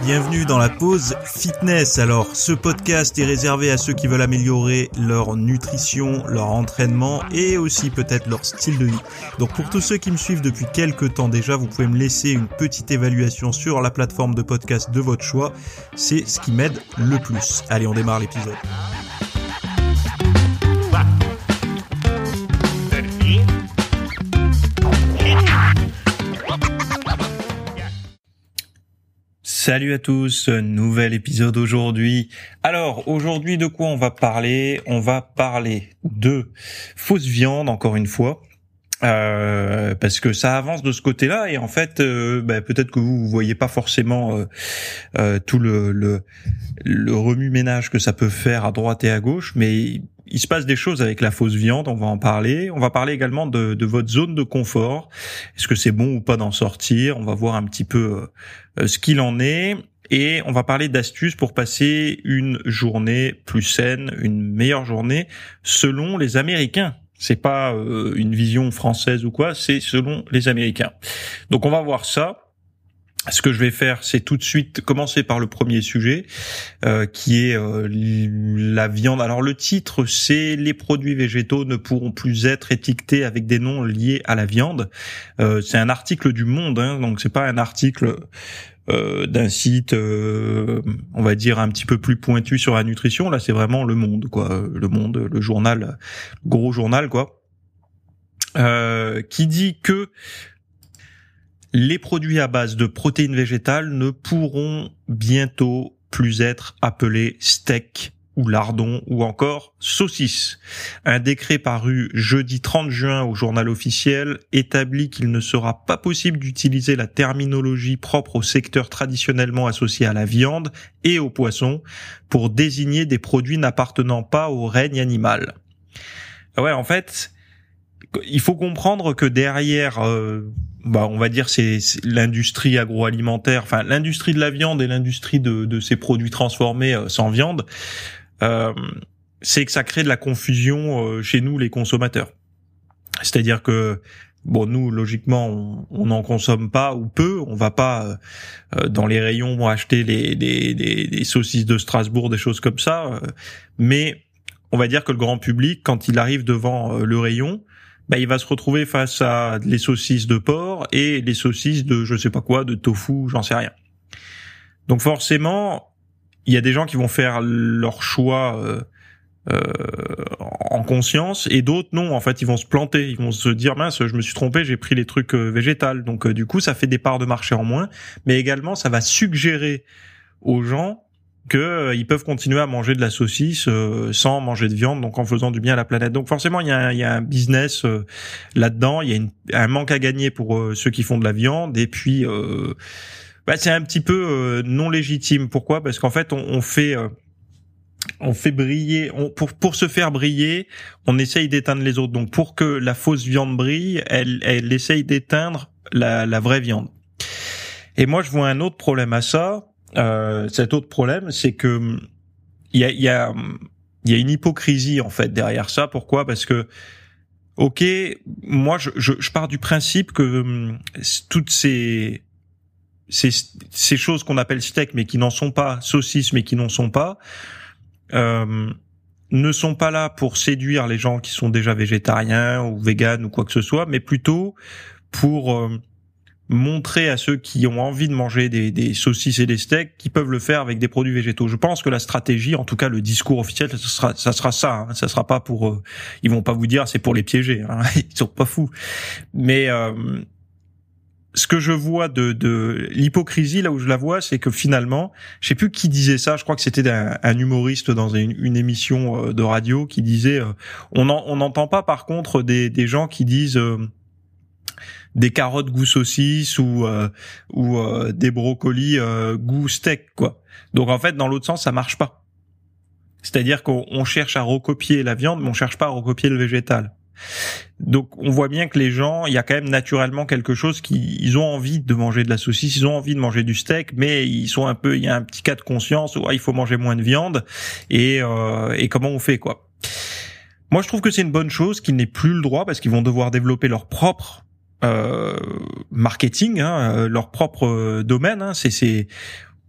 Bienvenue dans la pause fitness. Alors, ce podcast est réservé à ceux qui veulent améliorer leur nutrition, leur entraînement et aussi peut-être leur style de vie. Donc, pour tous ceux qui me suivent depuis quelques temps déjà, vous pouvez me laisser une petite évaluation sur la plateforme de podcast de votre choix. C'est ce qui m'aide le plus. Allez, on démarre l'épisode. Salut à tous, nouvel épisode aujourd'hui. Alors, aujourd'hui, de quoi on va parler ? On va parler de fausse viande, encore une fois, parce que ça avance de ce côté-là, et en fait, peut-être que vous voyez pas forcément tout le remue-ménage que ça peut faire à droite et à gauche, mais il se passe des choses avec la fausse viande, on va en parler. On va parler également de votre zone de confort. Est-ce que c'est bon ou pas d'en sortir ? On va voir un petit peu ce qu'il en est. Et on va parler d'astuces pour passer une journée plus saine, une meilleure journée, selon les Américains. C'est pas une vision française ou quoi, c'est selon les Américains. Donc on va voir ça. Ce que je vais faire, c'est tout de suite commencer par le premier sujet, qui est la viande. Alors le titre, c'est « Les produits végétaux ne pourront plus être étiquetés avec des noms liés à la viande ». C'est un article du Monde, donc c'est pas un article d'un site, on va dire un petit peu plus pointu sur la nutrition. Là, c'est vraiment Le Monde, quoi. Le Monde, le journal, le gros journal, quoi, qui dit que les produits à base de protéines végétales ne pourront bientôt plus être appelés steak ou lardons ou encore saucisses. Un décret paru jeudi 30 juin au journal officiel établit qu'il ne sera pas possible d'utiliser la terminologie propre au secteur traditionnellement associé à la viande et au poisson pour désigner des produits n'appartenant pas au règne animal. Ouais, en fait, il faut comprendre que derrière, on va dire c'est l'industrie agroalimentaire, enfin l'industrie de la viande et l'industrie de ces produits transformés sans viande, c'est que ça crée de la confusion chez nous les consommateurs. C'est-à-dire que nous logiquement on n'en consomme pas ou peu, on va pas dans les rayons acheter des saucisses de Strasbourg, des choses comme ça, mais on va dire que le grand public, quand il arrive devant le rayon, il va se retrouver face à les saucisses de porc et les saucisses de je sais pas quoi, de tofu, j'en sais rien. Donc forcément, il y a des gens qui vont faire leur choix en conscience et d'autres non. En fait, ils vont se planter, ils vont se dire mince, je me suis trompé, j'ai pris les trucs végétales. Donc du coup, ça fait des parts de marché en moins, mais également ça va suggérer aux gens que ils peuvent continuer à manger de la saucisse sans manger de viande, donc en faisant du bien à la planète. Donc forcément, il y a un business là-dedans, il y a un manque à gagner pour ceux qui font de la viande, et puis c'est un petit peu non légitime. Pourquoi ? Parce qu'en fait, on fait briller, pour se faire briller, on essaye d'éteindre les autres. Donc pour que la fausse viande brille, elle essaye d'éteindre la vraie viande. Et moi, je vois un autre problème à ça. Cet autre problème, c'est que il y a une hypocrisie en fait derrière ça. Pourquoi ? Parce que moi je pars du principe que toutes ces choses qu'on appelle steak mais qui n'en sont pas, saucisses mais qui n'en sont pas, ne sont pas là pour séduire les gens qui sont déjà végétariens ou véganes ou quoi que ce soit, mais plutôt pour montrer à ceux qui ont envie de manger des saucisses et des steaks qu'ils peuvent le faire avec des produits végétaux. Je pense que la stratégie, en tout cas le discours officiel, ça sera ça. Ça sera pas pour, ils vont pas vous dire c'est pour les piéger. Ils sont pas fous. Mais ce que je vois de l'hypocrisie là où je la vois, c'est que finalement, je sais plus qui disait ça. Je crois que c'était un humoriste dans une émission de radio qui disait, on n'entend pas par contre des gens qui disent des carottes goût saucisse ou des brocolis goût steak, quoi. Donc en fait, dans l'autre sens, ça marche pas. C'est-à-dire qu'on cherche à recopier la viande, mais on cherche pas à recopier le végétal. Donc on voit bien que les gens, il y a quand même naturellement quelque chose ils ont envie de manger de la saucisse, ils ont envie de manger du steak, mais il y a un petit cas de conscience où il faut manger moins de viande et comment on fait, quoi. Moi, je trouve que c'est une bonne chose qu'ils n'aient plus le droit, parce qu'ils vont devoir développer leur propre marketing, leur propre domaine.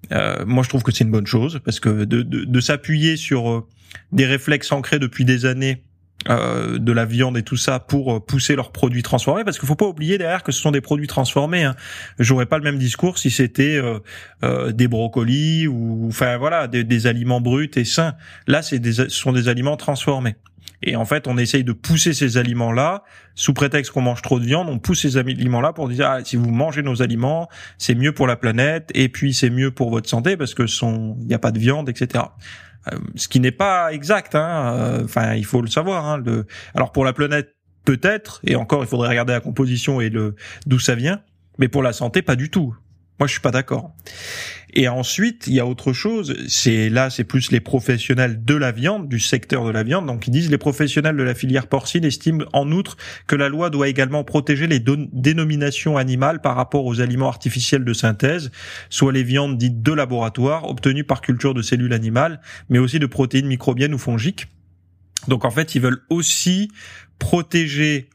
Moi, je trouve que c'est une bonne chose parce que de s'appuyer sur des réflexes ancrés depuis des années de la viande et tout ça pour pousser leurs produits transformés, parce qu'il faut pas oublier derrière que ce sont des produits transformés. Hein. J'aurais pas le même discours si c'était des brocolis ou enfin voilà des aliments bruts et sains. Là, ce sont des aliments transformés. Et en fait, on essaye de pousser ces aliments-là sous prétexte qu'on mange trop de viande. On pousse ces aliments-là pour dire si vous mangez nos aliments, c'est mieux pour la planète et puis c'est mieux pour votre santé parce que il n'y a pas de viande, etc. Ce qui n'est pas exact. Enfin, il faut le savoir. Hein. Alors pour la planète, peut-être. Et encore, il faudrait regarder la composition et d'où ça vient. Mais pour la santé, pas du tout. Moi, je suis pas d'accord. Et ensuite, il y a autre chose. C'est plus les professionnels de la viande, du secteur de la viande. Donc, ils disent les professionnels de la filière porcine estiment en outre que la loi doit également protéger les dénominations animales par rapport aux aliments artificiels de synthèse, soit les viandes dites de laboratoire, obtenues par culture de cellules animales, mais aussi de protéines microbiennes ou fongiques. Donc, en fait, ils veulent aussi protéger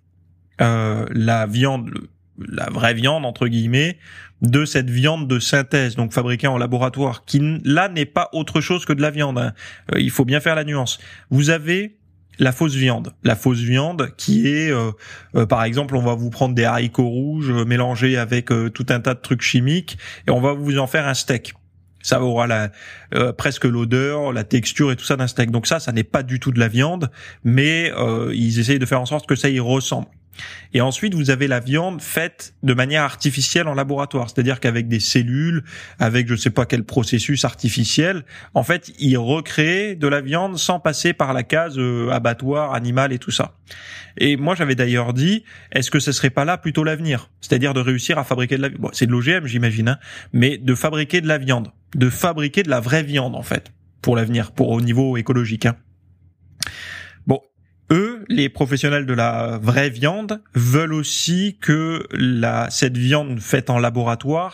la viande, la vraie viande, entre guillemets, de cette viande de synthèse, donc fabriquée en laboratoire, qui là n'est pas autre chose que de la viande. Hein. Il faut bien faire la nuance. Vous avez la fausse viande qui est, par exemple, on va vous prendre des haricots rouges mélangés avec tout un tas de trucs chimiques et on va vous en faire un steak. Ça aura presque l'odeur, la texture et tout ça d'un steak. Donc ça n'est pas du tout de la viande, mais ils essayent de faire en sorte que ça y ressemble. Et ensuite, vous avez la viande faite de manière artificielle en laboratoire, c'est-à-dire qu'avec des cellules, avec je sais pas quel processus artificiel, en fait, ils recréent de la viande sans passer par la case abattoir, animal et tout ça. Et moi, j'avais d'ailleurs dit, est-ce que ce serait pas là plutôt l'avenir ? C'est-à-dire de réussir à fabriquer de la viande. Bon, c'est de l'OGM, j'imagine, hein, mais de fabriquer de la viande, de fabriquer de la vraie viande, en fait, pour l'avenir, au niveau écologique, hein. Bon. Eux, les professionnels de la vraie viande, veulent aussi que cette viande faite en laboratoire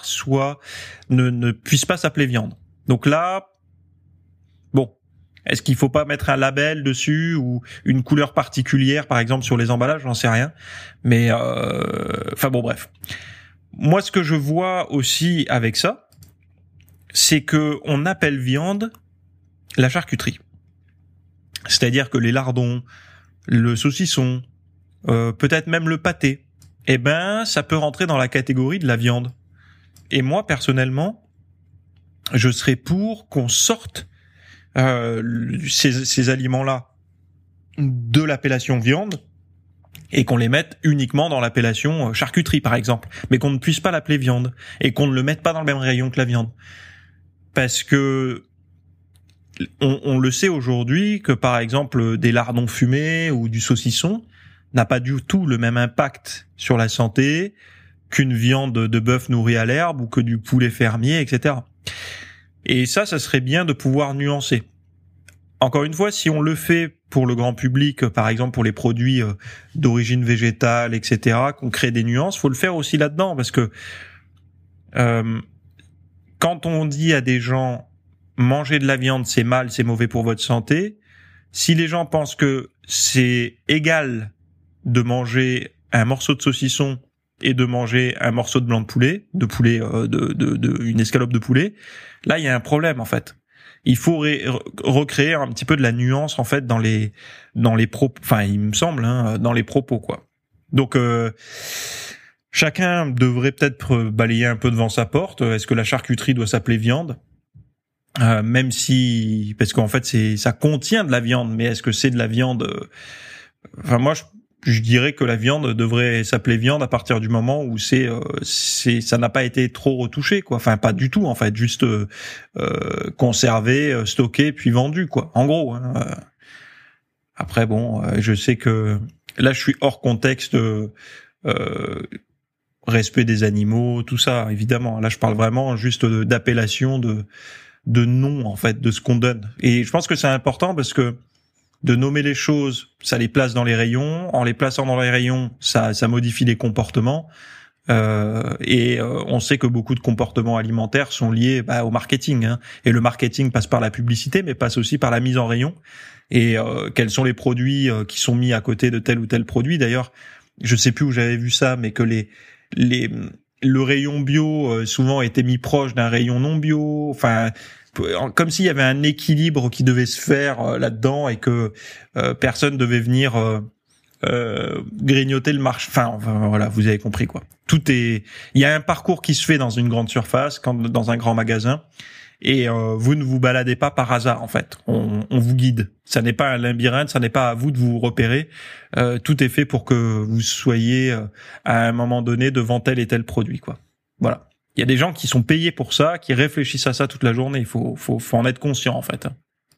ne puisse pas s'appeler viande. Donc là, bon, est-ce qu'il faut pas mettre un label dessus ou une couleur particulière, par exemple, sur les emballages ? J'en sais rien. Mais, enfin bon, bref. Moi, ce que je vois aussi avec ça, c'est que on appelle viande la charcuterie. C'est-à-dire que les lardons, le saucisson, peut-être même le pâté, eh ben, ça peut rentrer dans la catégorie de la viande. Et moi, personnellement, je serais pour qu'on sorte ces aliments-là de l'appellation viande et qu'on les mette uniquement dans l'appellation charcuterie, par exemple, mais qu'on ne puisse pas l'appeler viande et qu'on ne le mette pas dans le même rayon que la viande. Parce que on le sait aujourd'hui que, par exemple, des lardons fumés ou du saucisson n'a pas du tout le même impact sur la santé qu'une viande de bœuf nourrie à l'herbe ou que du poulet fermier, etc. Et ça serait bien de pouvoir nuancer. Encore une fois, si on le fait pour le grand public, par exemple pour les produits d'origine végétale, etc., qu'on crée des nuances, faut le faire aussi là-dedans, parce que quand on dit à des gens manger de la viande, c'est mal, c'est mauvais pour votre santé. Si les gens pensent que c'est égal de manger un morceau de saucisson et de manger un morceau de blanc de poulet, une escalope de poulet, là il y a un problème en fait. Il faut recréer un petit peu de la nuance en fait dans les propos, enfin il me semble, hein, dans les propos quoi. Donc chacun devrait peut-être balayer un peu devant sa porte. Est-ce que la charcuterie doit s'appeler viande ? Même si, parce qu'en fait ça contient de la viande, mais est-ce que c'est de la viande Enfin moi je dirais que la viande devrait s'appeler viande à partir du moment où ça n'a pas été trop retouché quoi. Enfin pas du tout en fait, juste conservé, stocké puis vendu quoi. En gros. Hein. Après bon, je sais que là je suis hors contexte. Respect des animaux, tout ça évidemment. Là je parle vraiment juste d'appellation de nom en fait, de ce qu'on donne. Et je pense que c'est important parce que de nommer les choses, ça les place dans les rayons. En les plaçant dans les rayons, ça modifie les comportements. Et on sait que beaucoup de comportements alimentaires sont liés au marketing. Hein. Et le marketing passe par la publicité, mais passe aussi par la mise en rayon. Et quels sont les produits qui sont mis à côté de tel ou tel produit. D'ailleurs, je sais plus où j'avais vu ça, mais que les le rayon bio souvent était mis proche d'un rayon non bio, enfin comme s'il y avait un équilibre qui devait se faire là-dedans et que personne devait venir grignoter le marché. Enfin voilà, vous avez compris quoi. Il y a un parcours qui se fait dans une grande surface, dans un grand magasin. Et vous ne vous baladez pas par hasard en fait. On vous guide. Ça n'est pas un labyrinthe, ça n'est pas à vous de vous repérer. Tout est fait pour que vous soyez à un moment donné devant tel et tel produit quoi. Voilà. Il y a des gens qui sont payés pour ça, qui réfléchissent à ça toute la journée. Il faut en être conscient en fait.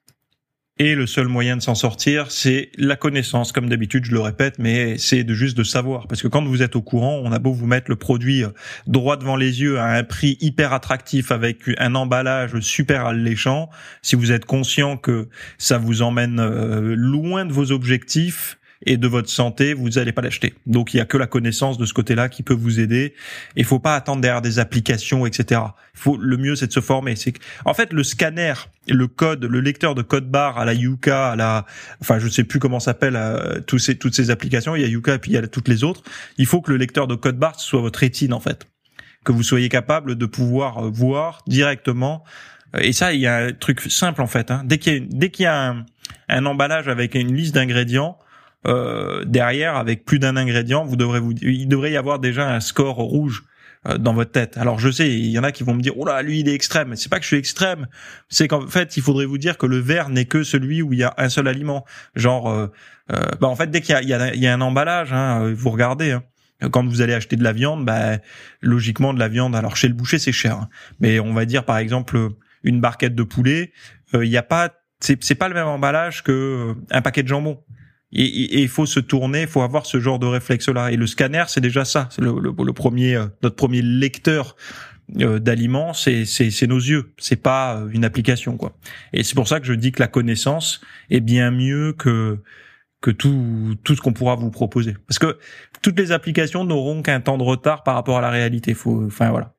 Et le seul moyen de s'en sortir, c'est la connaissance. Comme d'habitude, je le répète, mais c'est juste de savoir. Parce que quand vous êtes au courant, on a beau vous mettre le produit droit devant les yeux à un prix hyper attractif avec un emballage super alléchant. Si vous êtes conscient que ça vous emmène loin de vos objectifs et de votre santé, vous n'allez pas l'acheter. Donc il y a que la connaissance de ce côté-là qui peut vous aider. Et il faut pas attendre derrière des applications, etc. Le mieux c'est de se former. En fait, le scanner, le lecteur de code barre à la Yuka, enfin je sais plus comment s'appelle toutes ces applications. Il y a Yuka et puis il y a toutes les autres. Il faut que le lecteur de code barre soit votre rétine en fait, que vous soyez capable de pouvoir voir directement. Et ça, il y a un truc simple en fait. Dès qu'il y a un emballage avec une liste d'ingrédients. Derrière, avec plus d'un ingrédient, il devrait y avoir déjà un score rouge dans votre tête. Alors je sais, il y en a qui vont me dire, oh là, lui il est extrême. C'est pas que je suis extrême, c'est qu'en fait, il faudrait vous dire que le verre n'est que celui où il y a un seul aliment. Genre, en fait, dès qu'il y a un emballage, vous regardez. Quand vous allez acheter de la viande, logiquement de la viande. Alors chez le boucher, c'est cher, mais on va dire par exemple une barquette de poulet, il y a pas, c'est pas le même emballage que un paquet de jambon. Et il faut se tourner, il faut avoir ce genre de réflexe-là. Et le scanner, c'est déjà ça. C'est le premier, notre premier lecteur d'aliments, c'est nos yeux. C'est pas une application, quoi. Et c'est pour ça que je dis que la connaissance est bien mieux que tout ce qu'on pourra vous proposer. Parce que toutes les applications n'auront qu'un temps de retard par rapport à la réalité. Voilà.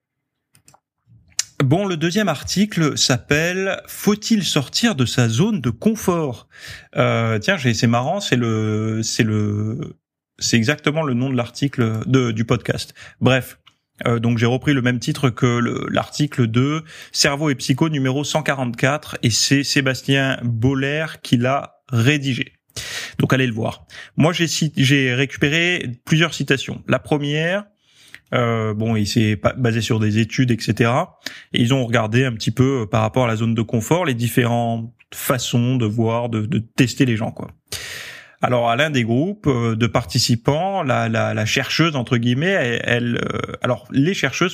Bon, le deuxième article s'appelle « Faut-il sortir de sa zone de confort ?» Tiens, c'est marrant, c'est exactement le nom de l'article du podcast. Bref, donc j'ai repris le même titre que l'article de Cerveau et Psycho numéro 144 et c'est Sébastien Boller qui l'a rédigé. Donc allez le voir. Moi, j'ai récupéré plusieurs citations. La première... il s'est basé sur des études, etc. Et ils ont regardé un petit peu par rapport à la zone de confort, les différentes façons de voir, de tester les gens, quoi. Alors, à l'un des groupes de participants, la chercheuse entre guillemets, les chercheuses,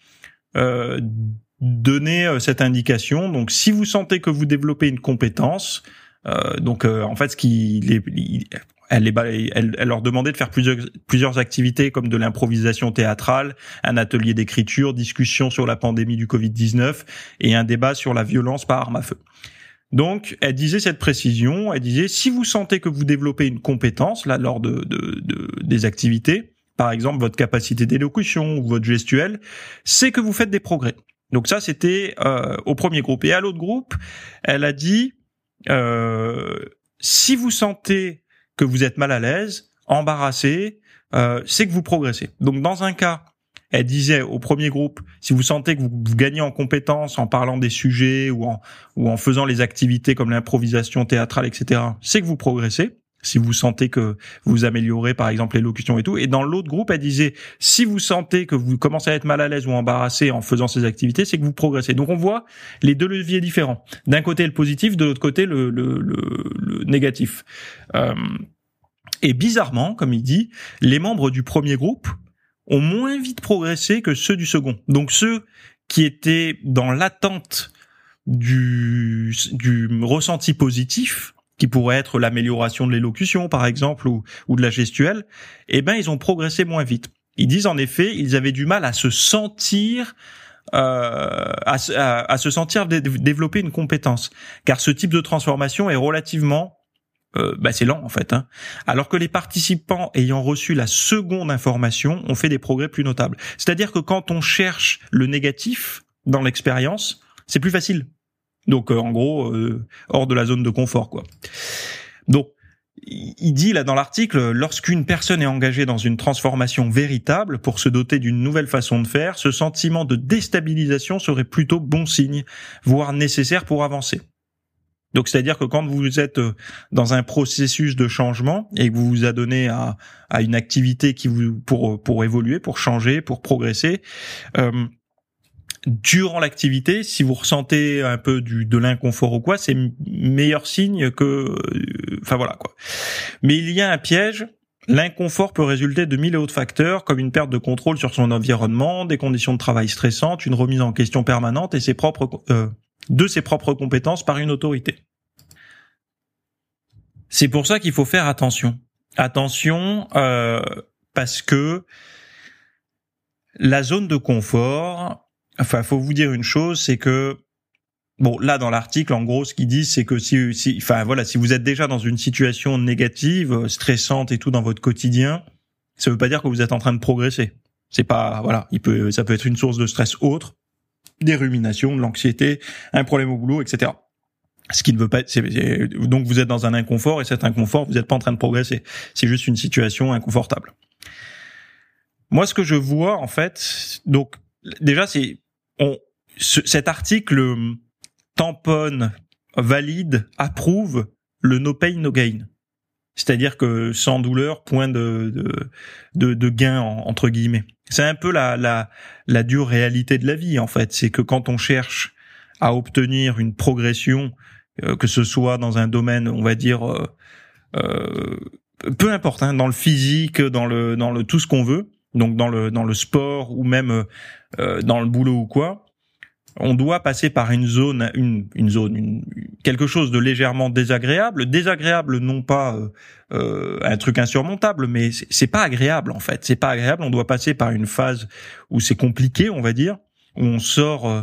donnaient cette indication. Donc, si vous sentez que vous développez une compétence, en fait, elle leur demandait de faire plusieurs activités comme de l'improvisation théâtrale, un atelier d'écriture, discussion sur la pandémie du Covid-19 et un débat sur la violence par arme à feu. Donc, elle disait cette précision, elle disait si vous sentez que vous développez une compétence là lors des activités, par exemple votre capacité d'élocution ou votre gestuelle, c'est que vous faites des progrès. Donc ça c'était au premier groupe. Et à l'autre groupe, elle a dit si vous sentez que vous êtes mal à l'aise, embarrassé, c'est que vous progressez. Donc dans un cas, elle disait au premier groupe, si vous sentez que vous gagnez en compétences en parlant des sujets ou en faisant les activités comme l'improvisation théâtrale, etc., c'est que vous progressez. Si vous sentez que vous améliorez, par exemple, l'élocution et tout. Et dans l'autre groupe, elle disait, si vous sentez que vous commencez à être mal à l'aise ou embarrassé en faisant ces activités, c'est que vous progressez. Donc on voit les deux leviers différents. D'un côté le positif, de l'autre côté le négatif. Et bizarrement, comme il dit, les membres du premier groupe ont moins vite progressé que ceux du second. Donc ceux qui étaient dans l'attente du ressenti positif, qui pourrait être l'amélioration de l'élocution, par exemple, ou de la gestuelle, ils ont progressé moins vite. Ils disent en effet, ils avaient du mal à se sentir, développer une compétence, car ce type de transformation est relativement, c'est lent en fait. Alors que les participants ayant reçu la seconde information ont fait des progrès plus notables. C'est-à-dire que quand on cherche le négatif dans l'expérience, c'est plus facile. Donc en gros hors de la zone de confort quoi. Donc il dit là dans l'article, lorsqu'une personne est engagée dans une transformation véritable pour se doter d'une nouvelle façon de faire, ce sentiment de déstabilisation serait plutôt bon signe, voire nécessaire pour avancer. Donc c'est-à-dire que quand vous êtes dans un processus de changement et que vous vous adonnez à une activité qui vous pour évoluer, pour changer, pour progresser, durant l'activité, si vous ressentez un peu de l'inconfort ou quoi, c'est meilleur signe que enfin voilà quoi. Mais il y a un piège. L'inconfort peut résulter de 1000 et autres facteurs, comme une perte de contrôle sur son environnement, des conditions de travail stressantes, une remise en question permanente et de ses propres compétences par une autorité. C'est pour ça qu'il faut faire attention. Attention, parce que la zone de confort, enfin, faut vous dire une chose, c'est que, bon, là, dans l'article, en gros, ce qu'ils disent, c'est que si vous êtes déjà dans une situation négative, stressante et tout dans votre quotidien, ça veut pas dire que vous êtes en train de progresser. C'est pas, voilà, ça peut être une source de stress autre, des ruminations, de l'anxiété, un problème au boulot, etc. Ce qui ne veut pas, donc vous êtes dans un inconfort et cet inconfort, vous n'êtes pas en train de progresser. C'est juste une situation inconfortable. Moi, ce que je vois, en fait, donc, déjà, cet article tamponne, valide, approuve le no pain, no gain. C'est-à-dire que sans douleur, point de gain, entre guillemets. C'est un peu la dure réalité de la vie, en fait. C'est que quand on cherche à obtenir une progression, que ce soit dans un domaine, on va dire, peu importe, hein, dans le physique, dans le tout ce qu'on veut, donc dans le sport ou même dans le boulot ou quoi, on doit passer par une zone, quelque chose de légèrement désagréable, non pas un truc insurmontable, mais c'est pas agréable en fait. C'est pas agréable. On doit passer par une phase où c'est compliqué, on va dire, où on sort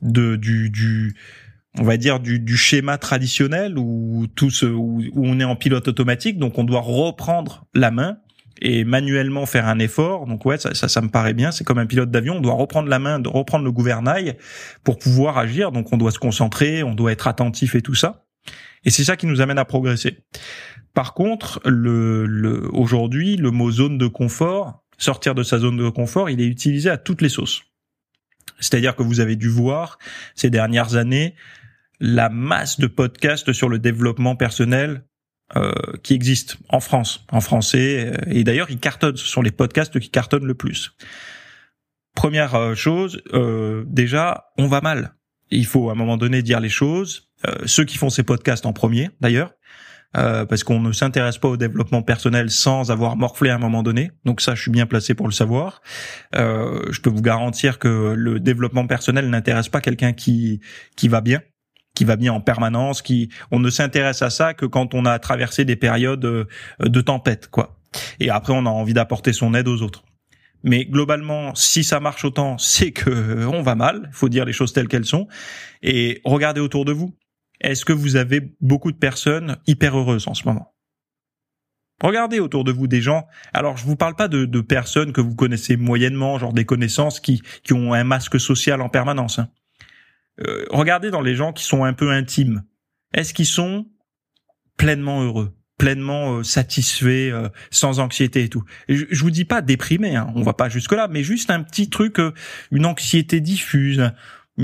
on va dire du schéma traditionnel où on est en pilote automatique, donc on doit reprendre la main et manuellement faire un effort. Donc ouais, ça me paraît bien, c'est comme un pilote d'avion, on doit reprendre la main, reprendre le gouvernail pour pouvoir agir, donc on doit se concentrer, on doit être attentif et tout ça. Et c'est ça qui nous amène à progresser. Par contre, aujourd'hui, le mot zone de confort, sortir de sa zone de confort, il est utilisé à toutes les sauces. C'est-à-dire que vous avez dû voir ces dernières années la masse de podcasts sur le développement personnel qui existent en France, en français, et d'ailleurs ils cartonnent, ce sont les podcasts qui cartonnent le plus. Première chose, déjà, on va mal. Il faut à un moment donné dire les choses, ceux qui font ces podcasts en premier d'ailleurs, parce qu'on ne s'intéresse pas au développement personnel sans avoir morflé à un moment donné, donc ça je suis bien placé pour le savoir. Je peux vous garantir que le développement personnel n'intéresse pas quelqu'un qui va bien en permanence, on ne s'intéresse à ça que quand on a traversé des périodes de tempête, quoi. Et après, on a envie d'apporter son aide aux autres. Mais globalement, si ça marche autant, c'est que on va mal. Il faut dire les choses telles qu'elles sont. Et regardez autour de vous. Est-ce que vous avez beaucoup de personnes hyper heureuses en ce moment? Regardez autour de vous des gens. Alors, je vous parle pas de personnes que vous connaissez moyennement, genre des connaissances qui ont un masque social en permanence, hein. Regardez dans les gens qui sont un peu intimes. Est-ce qu'ils sont pleinement heureux, pleinement satisfaits, sans anxiété et tout? Et je vous dis pas déprimés, hein, on va pas jusque là, mais juste un petit truc, une anxiété diffuse,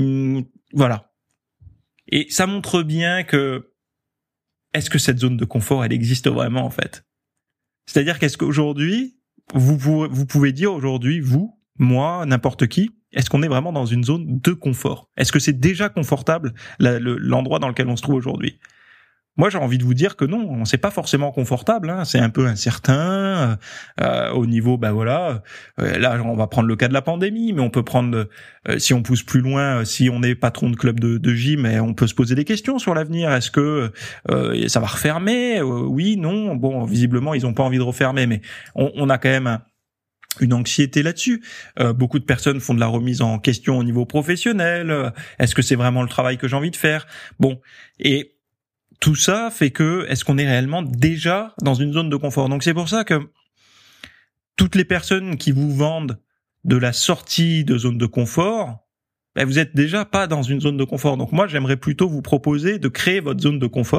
voilà. Et ça montre bien que est-ce que cette zone de confort, elle existe vraiment en fait? C'est-à-dire qu'est-ce qu'aujourd'hui vous pouvez dire aujourd'hui, vous, moi, n'importe qui, est-ce qu'on est vraiment dans une zone de confort? Est-ce que c'est déjà confortable l'endroit dans lequel on se trouve aujourd'hui? Moi, j'ai envie de vous dire que non, c'est pas forcément confortable, hein, c'est un peu incertain au niveau, là, on va prendre le cas de la pandémie, mais on peut prendre, si on pousse plus loin, si on est patron de club de gym, on peut se poser des questions sur l'avenir. Est-ce que ça va refermer? Oui, non. Bon, visiblement, ils ont pas envie de refermer, mais on a quand même une anxiété là-dessus. Beaucoup de personnes font de la remise en question au niveau professionnel. Est-ce que c'est vraiment le travail que j'ai envie de faire? Bon, et tout ça fait que, est-ce qu'on est réellement déjà dans une zone de confort? Donc c'est pour ça que toutes les personnes qui vous vendent de la sortie de zone de confort, vous êtes déjà pas dans une zone de confort. Donc moi, j'aimerais plutôt vous proposer de créer votre zone de confort,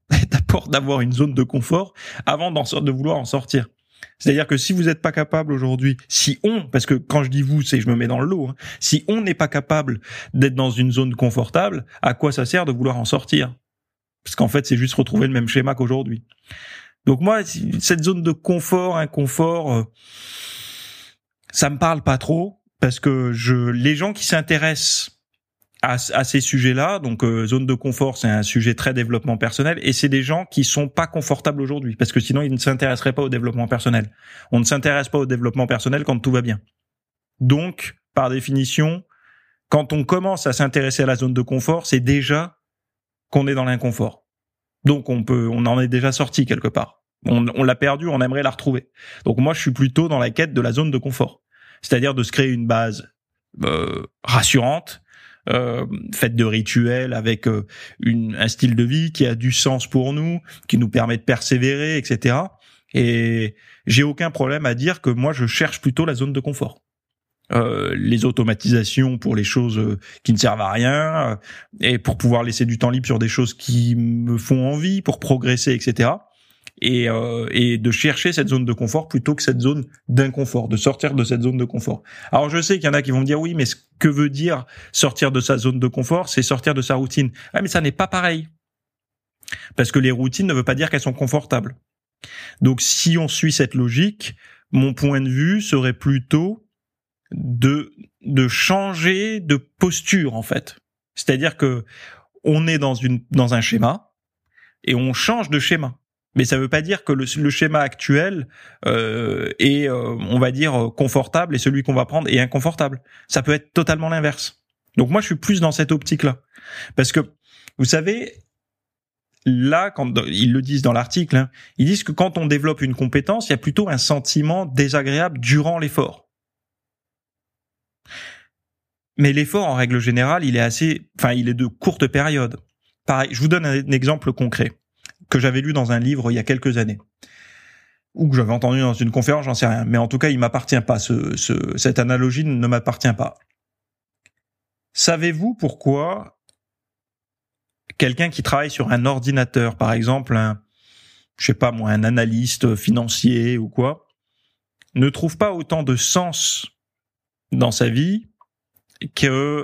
d'avoir une zone de confort avant de vouloir en sortir. C'est-à-dire que si vous n'êtes pas capable aujourd'hui, parce que quand je dis vous, c'est je me mets dans le lot, hein, si on n'est pas capable d'être dans une zone confortable, à quoi ça sert de vouloir en sortir? Parce qu'en fait, c'est juste retrouver le même schéma qu'aujourd'hui. Donc moi, cette zone de confort, inconfort, ça me parle pas trop, parce que les gens qui s'intéressent à ces sujets-là, donc zone de confort, c'est un sujet très développement personnel, et c'est des gens qui sont pas confortables aujourd'hui, parce que sinon ils ne s'intéresseraient pas au développement personnel. On ne s'intéresse pas au développement personnel quand tout va bien. Donc, par définition, quand on commence à s'intéresser à la zone de confort, c'est déjà qu'on est dans l'inconfort. Donc on en est déjà sorti quelque part. On l'a perdu, on aimerait la retrouver. Donc moi, je suis plutôt dans la quête de la zone de confort, c'est-à-dire de se créer une base rassurante, faite de rituels avec un style de vie qui a du sens pour nous, qui nous permet de persévérer, etc. Et j'ai aucun problème à dire que moi je cherche plutôt la zone de confort. Les automatisations pour les choses qui ne servent à rien, et pour pouvoir laisser du temps libre sur des choses qui me font envie, pour progresser, etc. Et de chercher cette zone de confort plutôt que cette zone d'inconfort, de sortir de cette zone de confort. Alors je sais qu'il y en a qui vont me dire oui, mais ce que veut dire sortir de sa zone de confort, c'est sortir de sa routine. Ah, mais ça n'est pas pareil. Parce que les routines ne veulent pas dire qu'elles sont confortables. Donc si on suit cette logique, mon point de vue serait plutôt de changer de posture, en fait. C'est-à-dire que on est dans un schéma et on change de schéma. Mais ça veut pas dire que le schéma actuel est, on va dire, confortable et celui qu'on va prendre est inconfortable. Ça peut être totalement l'inverse. Donc moi, je suis plus dans cette optique-là. Parce que, vous savez, là, quand ils le disent dans l'article, hein, ils disent que quand on développe une compétence, il y a plutôt un sentiment désagréable durant l'effort. Mais l'effort, en règle générale, il est de courte période. Pareil, je vous donne un exemple concret que j'avais lu dans un livre il y a quelques années, ou que j'avais entendu dans une conférence, j'en sais rien. Mais en tout cas, il m'appartient pas. Cette analogie ne m'appartient pas. Savez-vous pourquoi quelqu'un qui travaille sur un ordinateur, par exemple, un analyste financier ou quoi, ne trouve pas autant de sens dans sa vie qu'un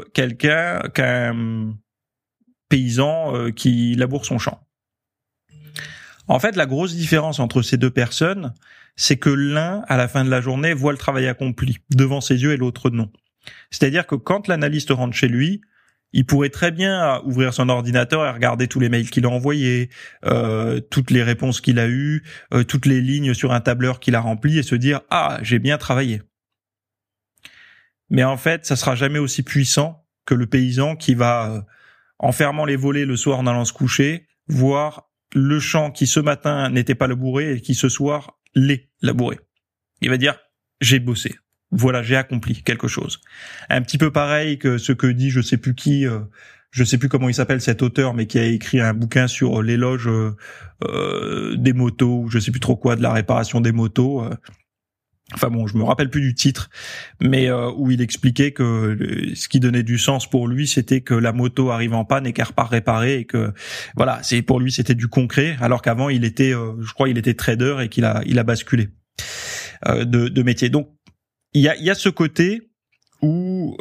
paysan qui laboure son champ? En fait, la grosse différence entre ces deux personnes, c'est que l'un, à la fin de la journée, voit le travail accompli devant ses yeux et l'autre non. C'est-à-dire que quand l'analyste rentre chez lui, il pourrait très bien ouvrir son ordinateur et regarder tous les mails qu'il a envoyés, toutes les réponses qu'il a eues, toutes les lignes sur un tableur qu'il a rempli et se dire « Ah, j'ai bien travaillé ». Mais en fait, ça sera jamais aussi puissant que le paysan qui va, en fermant les volets le soir en allant se coucher, voir le champ qui ce matin n'était pas labouré et qui ce soir l'est labouré. Il va dire « J'ai bossé. Voilà, j'ai accompli quelque chose. » Un petit peu pareil que ce que dit je sais plus comment il s'appelle cet auteur, mais qui a écrit un bouquin sur l'éloge des motos, ou je sais plus trop quoi, de la réparation des motos. Enfin bon, je me rappelle plus du titre, mais où il expliquait que ce qui donnait du sens pour lui, c'était que la moto arrive en panne et qu'elle repart réparée, et que voilà, pour lui c'était du concret, alors qu'avant il était, je crois, il était trader et qu'il a basculé de métier. Donc il y a ce côté où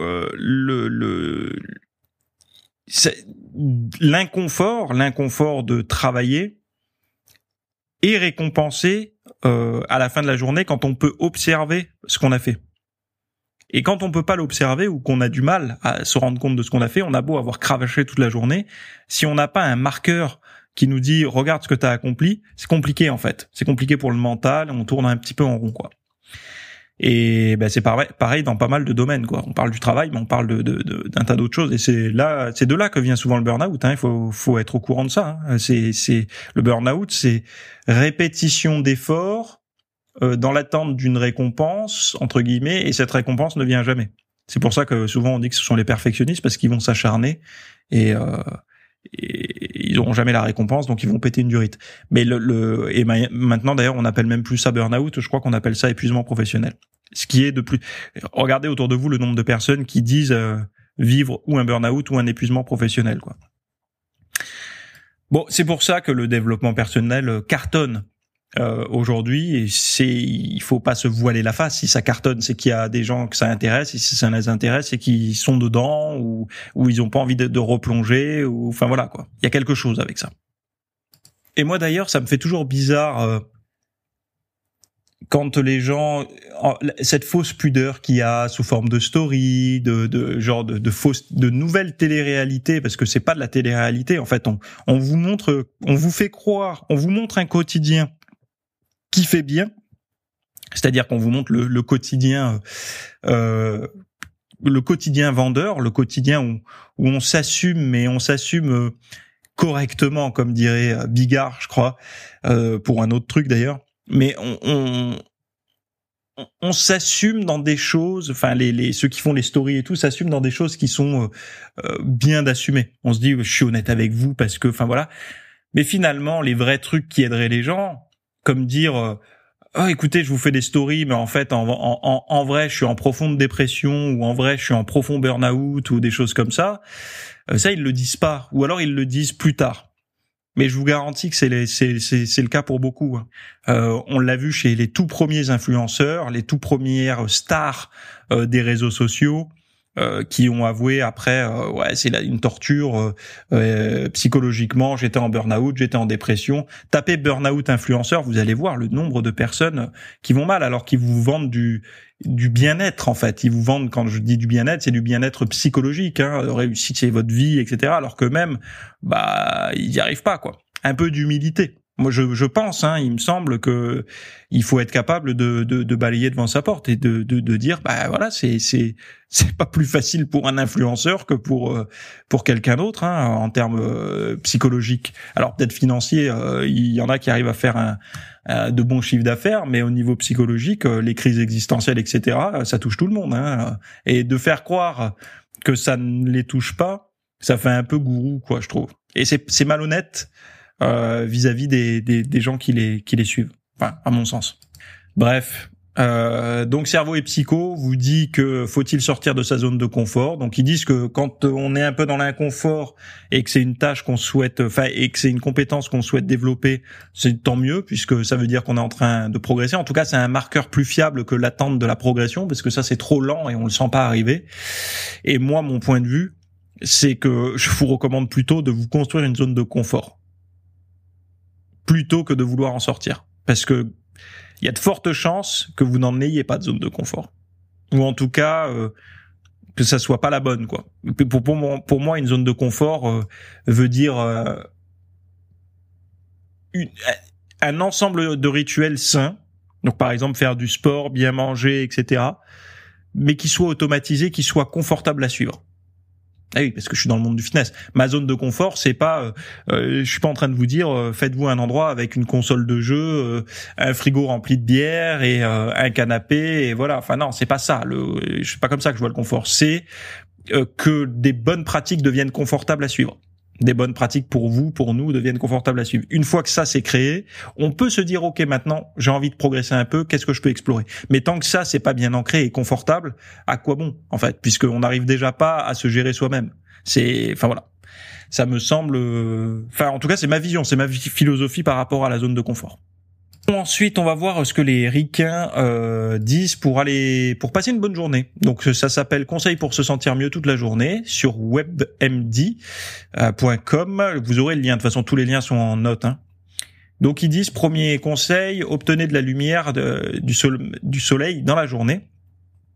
l'inconfort de travailler est récompensé à la fin de la journée quand on peut observer ce qu'on a fait. Et quand on peut pas l'observer ou qu'on a du mal à se rendre compte de ce qu'on a fait, on a beau avoir cravaché toute la journée, si on n'a pas un marqueur qui nous dit regarde ce que tu as accompli, c'est compliqué en fait. C'est compliqué pour le mental, on tourne un petit peu en rond quoi. Et ben c'est pareil dans pas mal de domaines quoi. On parle du travail, mais on parle d'un tas d'autres choses, et c'est de là que vient souvent le burn-out, hein. Il faut être au courant de ça, hein. C'est le burn-out, c'est répétition d'efforts dans l'attente d'une récompense entre guillemets, et cette récompense ne vient jamais. C'est pour ça que souvent on dit que ce sont les perfectionnistes, parce qu'ils vont s'acharner et ils auront jamais la récompense, donc ils vont péter une durite. Mais maintenant d'ailleurs on appelle même plus ça burn-out, je crois qu'on appelle ça épuisement professionnel. Ce qui est de plus, regardez autour de vous le nombre de personnes qui disent vivre ou un burn-out ou un épuisement professionnel quoi. Bon, c'est pour ça que le développement personnel cartonne aujourd'hui, et il faut pas se voiler la face. Si ça cartonne, c'est qu'il y a des gens que ça intéresse, et si ça les intéresse, c'est qu'ils sont dedans ou ils ont pas envie de replonger, ou enfin voilà quoi. Il y a quelque chose avec ça. Et moi d'ailleurs, ça me fait toujours bizarre quand les gens, cette fausse pudeur qu'il y a sous forme de story, de fausses, de nouvelles téléréalités, parce que c'est pas de la téléréalité. En fait, on vous montre, on vous fait croire, on vous montre un quotidien qui fait bien, c'est-à-dire qu'on vous montre le quotidien, le quotidien vendeur, le quotidien où on s'assume, mais on s'assume correctement, comme dirait Bigard, je crois, pour un autre truc d'ailleurs. Mais on s'assume dans des choses, enfin ceux qui font les stories et tout s'assument dans des choses qui sont bien d'assumer. On se dit je suis honnête avec vous parce que, enfin voilà. Mais finalement, les vrais trucs qui aideraient les gens, comme dire oh écoutez, je vous fais des stories, mais en fait en vrai je suis en profonde dépression, ou en vrai je suis en profond burn-out, ou des choses comme ça. Ça ils le disent pas, ou alors ils le disent plus tard. Mais je vous garantis que c'est le cas pour beaucoup. On l'a vu chez les tout premiers influenceurs, les tout premières stars des réseaux sociaux, qui ont avoué après ouais, c'est une torture psychologiquement, j'étais en burn-out, j'étais en dépression. Tapez burn-out influenceur, vous allez voir le nombre de personnes qui vont mal, alors qu'ils vous vendent du bien-être. En fait, ils vous vendent, quand je dis du bien-être, c'est du bien-être psychologique, réussissez votre vie, etc. Alors que même ils y arrivent pas, quoi. Un peu d'humilité. Moi, je pense, il me semble que il faut être capable de balayer devant sa porte et de dire, voilà, c'est pas plus facile pour un influenceur que pour quelqu'un d'autre, en termes psychologiques. Alors peut-être financier, il y en a qui arrivent à faire de bons chiffres d'affaires, mais au niveau psychologique, les crises existentielles, etc., ça touche tout le monde, Et de faire croire que ça ne les touche pas, ça fait un peu gourou, quoi, je trouve. Et c'est malhonnête vis-à-vis des gens qui les suivent, enfin, à mon sens. Bref, donc Cerveau et Psycho vous dit que faut-il sortir de sa zone de confort. Donc ils disent que quand on est un peu dans l'inconfort et que c'est une tâche qu'on souhaite, et que c'est une compétence qu'on souhaite développer, c'est tant mieux, puisque ça veut dire qu'on est en train de progresser. En tout cas, c'est un marqueur plus fiable que l'attente de la progression, parce que ça c'est trop lent et on le sent pas arriver. Et moi, mon point de vue, c'est que je vous recommande plutôt de vous construire une zone de confort, plutôt que de vouloir en sortir. Parce que il y a de fortes chances que vous n'en ayez pas de zone de confort. Ou en tout cas, que ça soit pas la bonne, quoi. Pour moi, une zone de confort veut dire un ensemble de rituels sains. Donc par exemple, faire du sport, bien manger, etc. Mais qui soit automatisé, qui soit confortable à suivre. Ah oui, parce que je suis dans le monde du fitness. Ma zone de confort, c'est pas, je suis pas en train de vous dire, faites-vous un endroit avec une console de jeu, un frigo rempli de bière et un canapé, et voilà. Enfin non, c'est pas ça. C'est pas comme ça que je vois le confort. C'est que des bonnes pratiques deviennent confortables à suivre. Des bonnes pratiques pour vous, pour nous, deviennent confortables à suivre. Une fois que ça c'est créé, on peut se dire ok, maintenant j'ai envie de progresser un peu, qu'est-ce que je peux explorer. Mais tant que ça c'est pas bien ancré et confortable, à quoi bon en fait, puisqu'on n'arrive déjà pas à se gérer soi-même. Enfin voilà, ça me semble, en tout cas c'est ma vision, c'est ma philosophie par rapport à la zone de confort. Ensuite, on va voir ce que les ricains disent pour passer une bonne journée. Donc ça s'appelle Conseils pour se sentir mieux toute la journée sur webmd.com. Vous aurez le lien, de toute façon tous les liens sont en note. Donc ils disent, premier conseil, obtenez de la lumière du soleil dans la journée. Pourquoi ?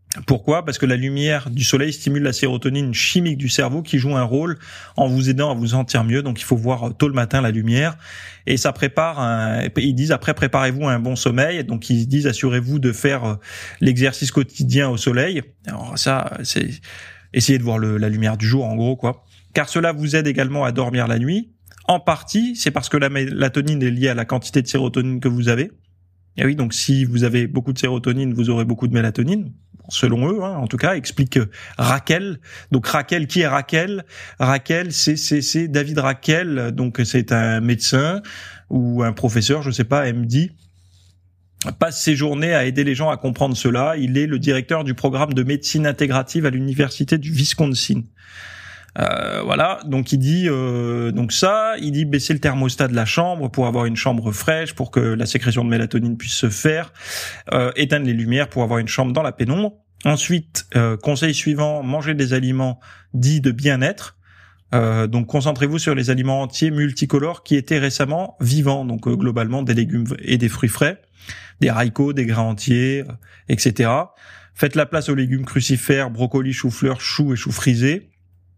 Parce que la lumière du soleil stimule la sérotonine chimique du cerveau qui joue un rôle en vous aidant à vous sentir mieux. Donc il faut voir tôt le matin la lumière, et ça prépare ils disent après préparez-vous à un bon sommeil. Donc ils disent assurez-vous de faire l'exercice quotidien au soleil. Alors ça c'est essayer de voir la lumière du jour en gros quoi. Car cela vous aide également à dormir la nuit. En partie, c'est parce que la mélatonine est liée à la quantité de sérotonine que vous avez. Et oui, donc si vous avez beaucoup de sérotonine, vous aurez beaucoup de mélatonine. Selon eux, en tout cas, explique Raquel. Donc Raquel, qui est Raquel ? Raquel, c'est David Raquel, donc c'est un médecin ou un professeur, je sais pas, MD, passe ses journées à aider les gens à comprendre cela. Il est le directeur du programme de médecine intégrative à l'université du Wisconsin. Voilà, donc il dit il dit baisser le thermostat de la chambre pour avoir une chambre fraîche, pour que la sécrétion de mélatonine puisse se faire, éteindre les lumières pour avoir une chambre dans la pénombre. Ensuite, conseil suivant, manger des aliments dits de bien-être. Donc concentrez-vous sur les aliments entiers multicolores qui étaient récemment vivants, donc globalement des légumes et des fruits frais, des haricots, des grains entiers, etc. Faites la place aux légumes crucifères, brocolis, choux-fleurs, choux et choux frisés.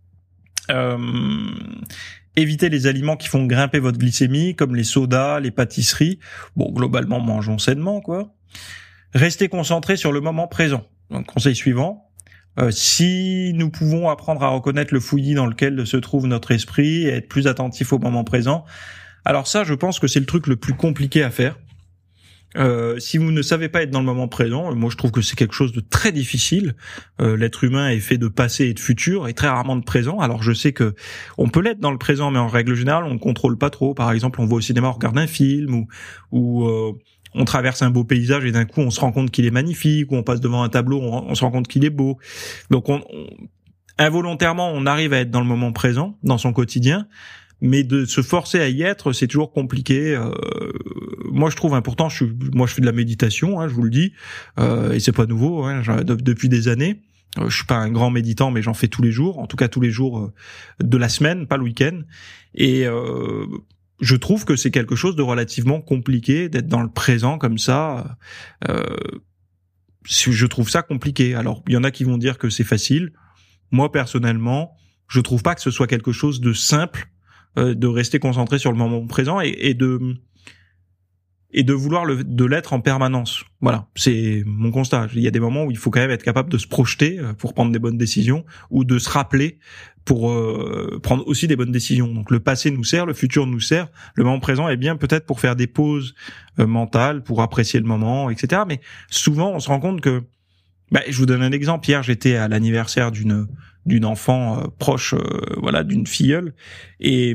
Évitez les aliments qui font grimper votre glycémie, comme les sodas, les pâtisseries. Bon, globalement, mangeons sainement, quoi. Restez concentrés sur le moment présent. Donc, conseil suivant. Si nous pouvons apprendre à reconnaître le fouillis dans lequel se trouve notre esprit et être plus attentif au moment présent, alors ça, je pense que c'est le truc le plus compliqué à faire. Si vous ne savez pas être dans le moment présent, moi je trouve que c'est quelque chose de très difficile. L'être humain est fait de passé et de futur et très rarement de présent. Alors je sais que on peut l'être dans le présent, mais en règle générale on ne contrôle pas trop. Par exemple, on va au cinéma, on regarde un film ou on traverse un beau paysage et d'un coup on se rend compte qu'il est magnifique, ou on passe devant un tableau, on se rend compte qu'il est beau. Donc involontairement on arrive à être dans le moment présent, dans son quotidien. Mais de se forcer à y être, c'est toujours compliqué. Moi, je trouve important. Je fais de la méditation, hein, je vous le dis, et c'est pas nouveau. Hein, depuis des années. Je suis pas un grand méditant, mais j'en fais tous les jours. En tout cas, tous les jours de la semaine, pas le week-end. Et je trouve que c'est quelque chose de relativement compliqué d'être dans le présent comme ça. Je trouve ça compliqué. Alors, il y en a qui vont dire que c'est facile. Moi, personnellement, je trouve pas que ce soit quelque chose de simple. De rester concentré sur le moment présent et de vouloir de l'être en permanence. Voilà, c'est mon constat. Il y a des moments où il faut quand même être capable de se projeter pour prendre des bonnes décisions, ou de se rappeler pour prendre aussi des bonnes décisions. Donc le passé nous sert, le futur nous sert, le moment présent est bien peut-être pour faire des pauses mentales, pour apprécier le moment, etc. Mais souvent on se rend compte que, je vous donne un exemple. Hier, j'étais à l'anniversaire d'une enfant proche, d'une filleule, et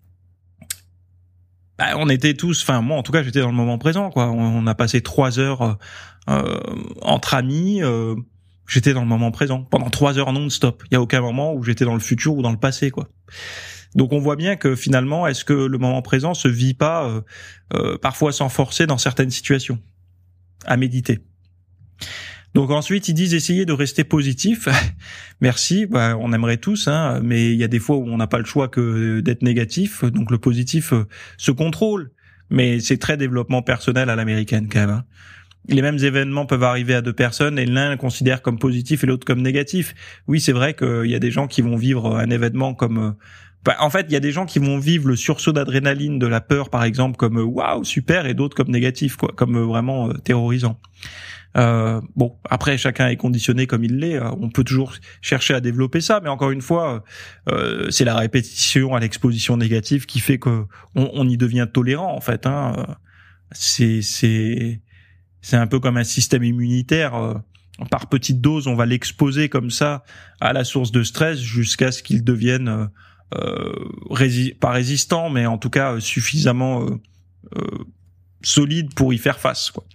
on était tous, moi en tout cas j'étais dans le moment présent, quoi. On a passé 3 heures entre amis, j'étais dans le moment présent pendant 3 heures non-stop. Il y a aucun moment où j'étais dans le futur ou dans le passé, quoi. Donc on voit bien que finalement, est-ce que le moment présent se vit pas parfois sans forcer dans certaines situations, à méditer. Donc ensuite, ils disent essayer de rester positif. Merci, on aimerait tous, hein, mais il y a des fois où on n'a pas le choix que d'être négatif. Donc le positif se contrôle, mais c'est très développement personnel à l'américaine quand même. Hein. Les mêmes événements peuvent arriver à 2 personnes et l'un le considère comme positif et l'autre comme négatif. Oui, c'est vrai qu'il y a des gens qui vont vivre un événement comme... en fait, il y a des gens qui vont vivre le sursaut d'adrénaline de la peur, par exemple, comme waouh, super, et d'autres comme négatif, quoi, comme vraiment terrorisant. Après chacun est conditionné comme il l'est, on peut toujours chercher à développer ça, mais encore une fois c'est la répétition à l'exposition négative qui fait que on y devient tolérant en fait, hein. C'est un peu comme un système immunitaire, par petites doses on va l'exposer comme ça à la source de stress jusqu'à ce qu'il devienne pas résistant, mais en tout cas suffisamment solide pour y faire face, quoi.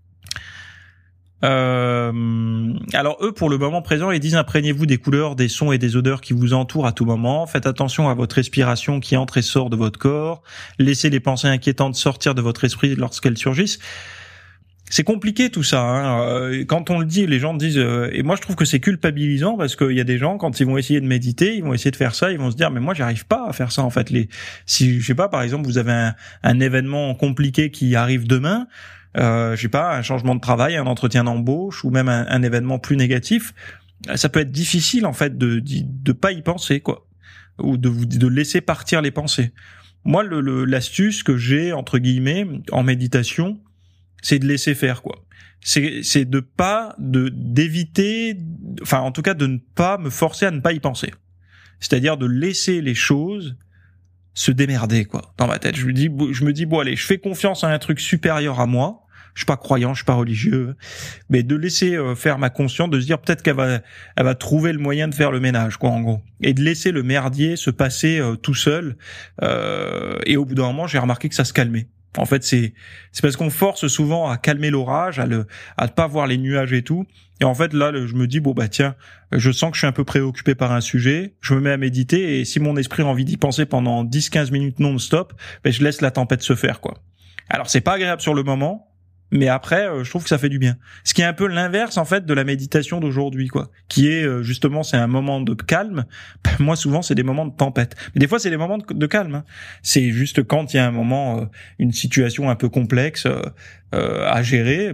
Alors eux, pour le moment présent, ils disent imprégnez-vous des couleurs, des sons et des odeurs qui vous entourent à tout moment. Faites attention à votre respiration qui entre et sort de votre corps. Laissez les pensées inquiétantes sortir de votre esprit lorsqu'elles surgissent. C'est compliqué tout ça, hein. Quand on le dit, les gens disent et moi je trouve que c'est culpabilisant parce qu'il y a des gens, quand ils vont essayer de méditer, ils vont essayer de faire ça, ils vont se dire mais moi j'arrive pas à faire ça en fait. Si je sais pas, par exemple vous avez un événement compliqué qui arrive demain, un changement de travail, un entretien d'embauche ou même un événement plus négatif, ça peut être difficile en fait de pas y penser, quoi, ou de laisser partir les pensées. Moi l'astuce que j'ai entre guillemets en méditation, c'est de laisser faire, quoi. C'est d'éviter, enfin en tout cas de ne pas me forcer à ne pas y penser. C'est-à-dire de laisser les choses se démerder, quoi, dans ma tête. Je me dis bon allez, je fais confiance à un truc supérieur à moi. Je suis pas croyant, je suis pas religieux, mais de laisser faire ma conscience, de se dire peut-être elle va trouver le moyen de faire le ménage, quoi, en gros, et de laisser le merdier se passer tout seul. Et au bout d'un moment, j'ai remarqué que ça se calmait. En fait, c'est parce qu'on force souvent à calmer l'orage, à ne pas voir les nuages et tout. Et en fait, là, je me dis, bon, bah, tiens, je sens que je suis un peu préoccupé par un sujet, je me mets à méditer, et si mon esprit a envie d'y penser pendant 10-15 minutes non-stop, ben, je laisse la tempête se faire, quoi. Alors, c'est pas agréable sur le moment, mais après, je trouve que ça fait du bien. Ce qui est un peu l'inverse, en fait, de la méditation d'aujourd'hui, quoi. Qui est, justement, c'est un moment de calme. Moi, souvent, c'est des moments de tempête. Mais des fois, c'est des moments de calme, hein. C'est juste quand il y a un moment, une situation un peu complexe, à gérer,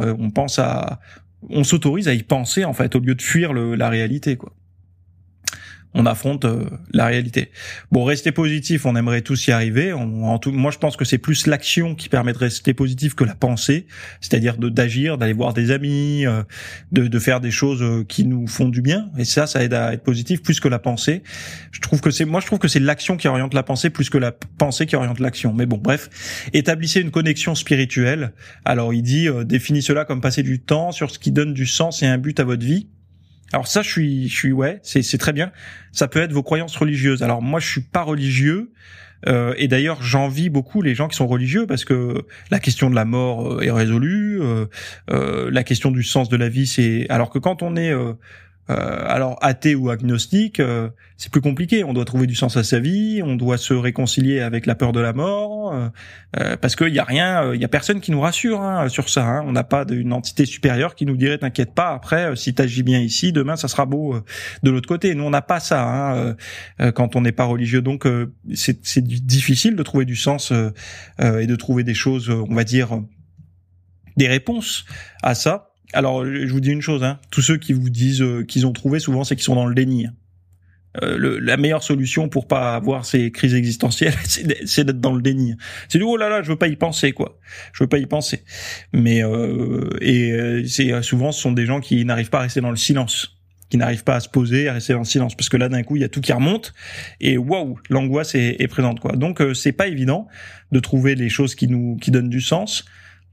on s'autorise à y penser, en fait, au lieu de fuir la réalité, quoi. On affronte la réalité. Bon, rester positif, on aimerait tous y arriver. Moi, je pense que c'est plus l'action qui permet de rester positif que la pensée, c'est-à-dire d'agir, d'aller voir des amis, de faire des choses qui nous font du bien. Et ça aide à être positif plus que la pensée. Je trouve que c'est l'action qui oriente la pensée plus que la pensée qui oriente l'action. Mais bon, bref, établissez une connexion spirituelle. Alors, il dit définis cela comme passer du temps sur ce qui donne du sens et un but à votre vie. Alors ça, ouais, c'est très bien. Ça peut être vos croyances religieuses. Alors moi, je suis pas religieux, et d'ailleurs, j'envie beaucoup les gens qui sont religieux parce que la question de la mort est résolue. La question du sens de la vie, alors que quand on est alors athée ou agnostique, c'est plus compliqué. On doit trouver du sens à sa vie, on doit se réconcilier avec la peur de la mort, parce qu'il y a rien, il y a personne qui nous rassure sur ça. On n'a pas d'une entité supérieure qui nous dirait t'inquiète pas. Après, si t'agis bien ici, demain ça sera beau de l'autre côté. Nous on n'a pas ça quand on n'est pas religieux. Donc c'est difficile de trouver du sens et de trouver des choses, on va dire, des réponses à ça. Alors, je vous dis une chose, tous ceux qui vous disent qu'ils ont trouvé, souvent, c'est qu'ils sont dans le déni. La meilleure solution pour pas avoir ces crises existentielles, c'est d'être dans le déni. C'est du oh là là, je veux pas y penser, quoi. Je veux pas y penser. Mais c'est souvent, ce sont des gens qui n'arrivent pas à rester dans le silence, qui n'arrivent pas à se poser, à rester dans le silence, parce que là, d'un coup, il y a tout qui remonte, et waouh, l'angoisse est présente, quoi. Donc, c'est pas évident de trouver les choses qui donnent du sens.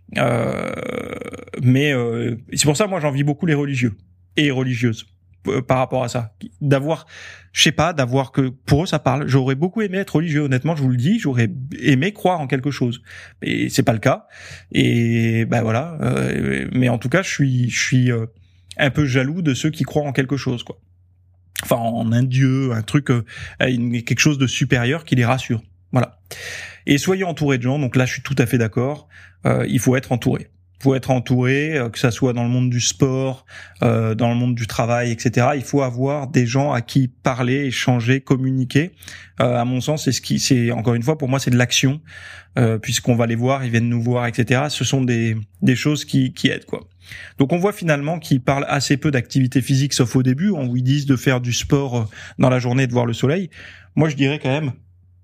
Mais c'est pour ça moi j'envie beaucoup les religieux et religieuses par rapport à ça, d'avoir que pour eux ça parle. J'aurais beaucoup aimé être religieux, honnêtement, je vous le dis, j'aurais aimé croire en quelque chose, mais c'est pas le cas. Et ben voilà, mais en tout cas je suis un peu jaloux de ceux qui croient en quelque chose, quoi. Enfin en un dieu, un truc, quelque chose de supérieur qui les rassure. Voilà. Et soyez entourés de gens. Donc là, je suis tout à fait d'accord. Il faut être entouré. Il faut être entouré, que ça soit dans le monde du sport, dans le monde du travail, etc. Il faut avoir des gens à qui parler, échanger, communiquer. À mon sens, c'est encore une fois pour moi, c'est de l'action, puisqu'on va les voir, ils viennent nous voir, etc. Ce sont des choses qui aident, quoi. Donc on voit finalement qu'ils parlent assez peu d'activité physique, sauf au début, où ils disent de faire du sport dans la journée, de voir le soleil. Moi, je dirais quand même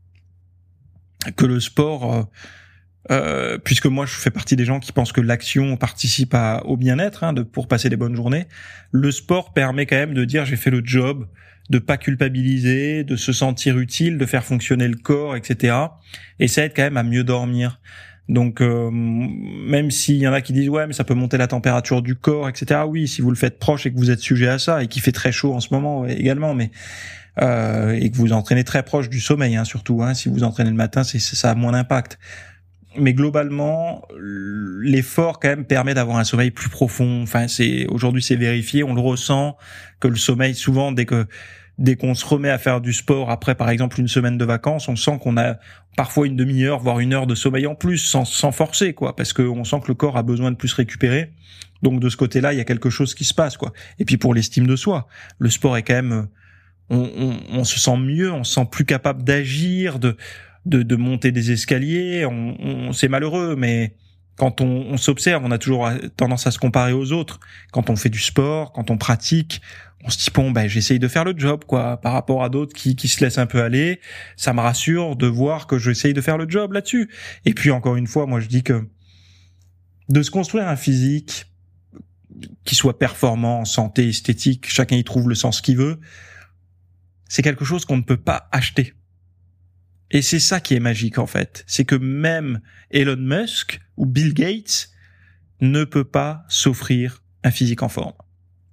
que le sport, puisque moi je fais partie des gens qui pensent que l'action participe au bien-être, pour passer des bonnes journées, le sport permet quand même de dire j'ai fait le job, de pas culpabiliser, de se sentir utile, de faire fonctionner le corps, etc. Et ça aide quand même à mieux dormir. Donc même s'il y en a qui disent ouais mais ça peut monter la température du corps, etc. Oui, si vous le faites proche et que vous êtes sujet à ça et qu'il fait très chaud en ce moment également, mais et que vous entraînez très proche du sommeil, surtout. Si vous entraînez le matin, ça a moins d'impact. Mais globalement, l'effort quand même permet d'avoir un sommeil plus profond. Enfin, aujourd'hui c'est vérifié, on le ressent que le sommeil, souvent dès qu'on se remet à faire du sport après par exemple une semaine de vacances, on sent qu'on a parfois une demi-heure voire une heure de sommeil en plus sans forcer, quoi, parce que on sent que le corps a besoin de plus récupérer. Donc de ce côté-là, il y a quelque chose qui se passe, quoi. Et puis pour l'estime de soi, le sport est quand même on se sent mieux, on se sent plus capable d'agir, de monter des escaliers. C'est malheureux, mais quand on s'observe, on a toujours tendance à se comparer aux autres. Quand on fait du sport, quand on pratique, on se dit bon, j'essaye de faire le job, quoi, par rapport à d'autres qui se laissent un peu aller. Ça me rassure de voir que j'essaye de faire le job là-dessus. Et puis encore une fois, moi je dis que de se construire un physique qui soit performant, en santé, esthétique, chacun y trouve le sens qu'il veut, c'est quelque chose qu'on ne peut pas acheter. Et c'est ça qui est magique, en fait. C'est que même Elon Musk ou Bill Gates ne peut pas s'offrir un physique en forme.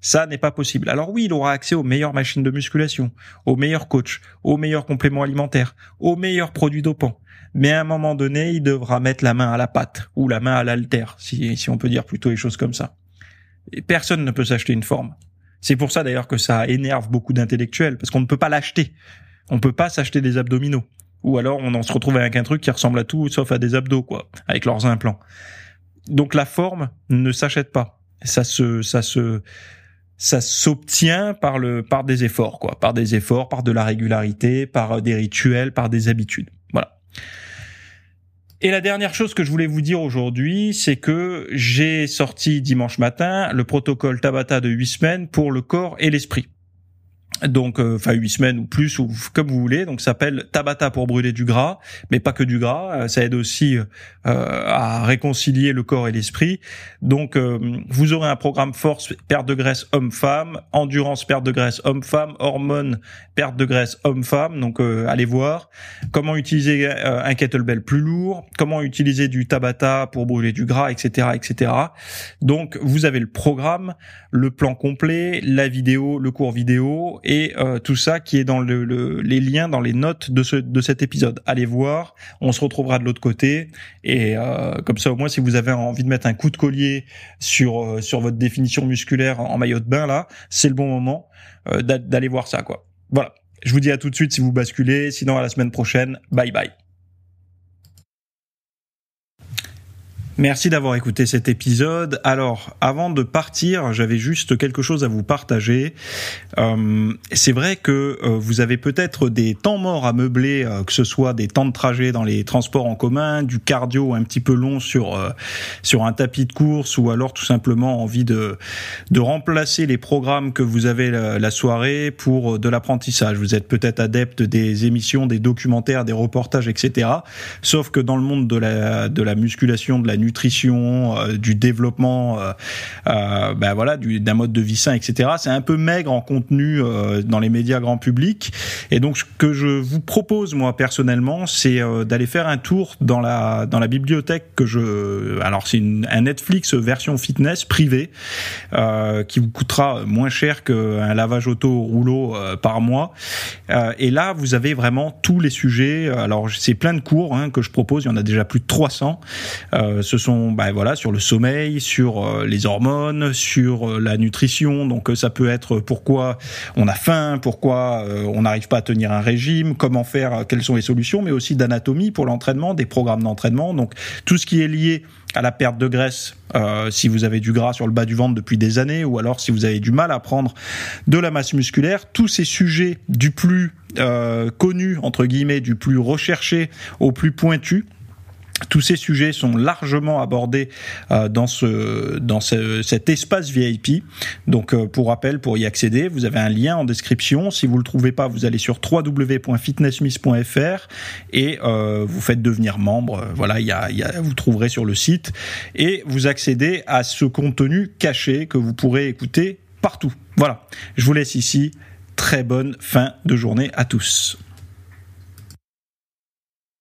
Ça n'est pas possible. Alors oui, il aura accès aux meilleures machines de musculation, aux meilleurs coachs, aux meilleurs compléments alimentaires, aux meilleurs produits dopants. Mais à un moment donné, il devra mettre la main à la pâte ou la main à l'haltère, si on peut dire plutôt les choses comme ça. Et personne ne peut s'acheter une forme. C'est pour ça d'ailleurs que ça énerve beaucoup d'intellectuels, parce qu'on ne peut pas l'acheter. On peut pas s'acheter des abdominaux. Ou alors on en se retrouve avec un truc qui ressemble à tout sauf à des abdos, quoi, avec leurs implants. Donc la forme ne s'achète pas. Ça s'obtient par des efforts, quoi, par des efforts, par de la régularité, par des rituels, par des habitudes. Voilà. Et la dernière chose que je voulais vous dire aujourd'hui, c'est que j'ai sorti dimanche matin le protocole Tabata de 8 semaines pour le corps et l'esprit. Donc 8 semaines ou plus, ou comme vous voulez. Donc ça s'appelle Tabata pour brûler du gras, mais pas que du gras, ça aide aussi à réconcilier le corps et l'esprit. Donc vous aurez un programme force, perte de graisse homme-femme, endurance, perte de graisse homme-femme, hormones, perte de graisse homme-femme. Donc allez voir comment utiliser un kettlebell plus lourd, comment utiliser du Tabata pour brûler du gras, etc., etc. Donc vous avez le programme, le plan complet, la vidéo, le cours vidéo et tout ça qui est dans les liens dans les notes de cet épisode. Allez voir, on se retrouvera de l'autre côté et comme ça au moins si vous avez envie de mettre un coup de collier sur votre définition musculaire en maillot de bain là, c'est le bon moment d'aller voir ça quoi. Voilà, je vous dis à tout de suite si vous basculez, sinon à la semaine prochaine. Bye bye. Merci d'avoir écouté cet épisode. Alors, avant de partir, j'avais juste quelque chose à vous partager. C'est vrai que vous avez peut-être des temps morts à meubler, que ce soit des temps de trajet dans les transports en commun, du cardio un petit peu long sur un tapis de course, ou alors tout simplement envie de remplacer les programmes que vous avez la soirée pour de l'apprentissage. Vous êtes peut-être adepte des émissions, des documentaires, des reportages, etc. Sauf que dans le monde de la musculation, de la nutrition, du développement, d'un mode de vie sain, etc. C'est un peu maigre en contenu dans les médias grand public. Et donc, ce que je vous propose, moi, personnellement, c'est d'aller faire un tour dans la bibliothèque alors, c'est un Netflix version fitness privée, qui vous coûtera moins cher qu'un lavage auto au rouleau par mois. Et là, vous avez vraiment tous les sujets. Alors, c'est plein de cours que je propose. Il y en a déjà plus de 300. Ce sont sur le sommeil, sur les hormones, sur la nutrition. Donc ça peut être pourquoi on a faim, pourquoi on n'arrive pas à tenir un régime, comment faire, quelles sont les solutions, mais aussi d'anatomie pour l'entraînement, des programmes d'entraînement. Donc tout ce qui est lié à la perte de graisse, si vous avez du gras sur le bas du ventre depuis des années, ou alors si vous avez du mal à prendre de la masse musculaire, tous ces sujets du plus connu, entre guillemets, du plus recherché au plus pointu, tous ces sujets sont largement abordés dans cet espace VIP. Donc, pour rappel, pour y accéder, vous avez un lien en description. Si vous le trouvez pas, vous allez sur www.fitnessmiss.fr et vous faites devenir membre. Voilà, vous trouverez sur le site et vous accédez à ce contenu caché que vous pourrez écouter partout. Voilà, je vous laisse ici. Très bonne fin de journée à tous.